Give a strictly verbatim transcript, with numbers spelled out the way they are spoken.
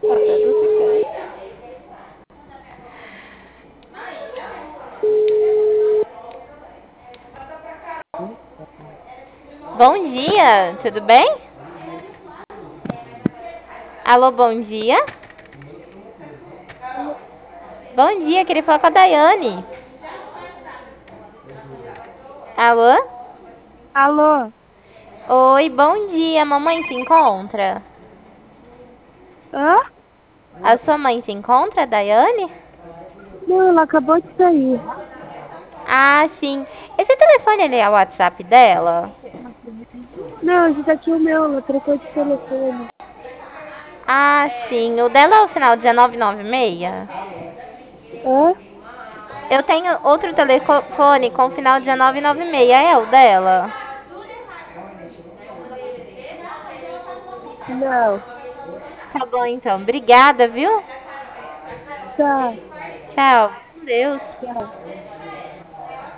Tá tudo certo. Bom dia, tudo bem? Alô, bom dia. Bom dia, queria falar com a Daiane. Alô? Alô? Oi, bom dia. Mamãe se encontra? Hã? A sua mãe se encontra, Daiane? Não, ela acabou de sair. Ah, sim. Esse telefone ele é o WhatsApp dela? Não, esse daqui é o meu, ela trocou de telefone. Ah, sim. O dela é o final dezenove noventa e seis? Hã? Eu tenho outro telefone com o final dezenove noventa e seis. É o dela? Não. Tá bom, então. Obrigada, viu? Tá, Tchau. Com Deus. tchau.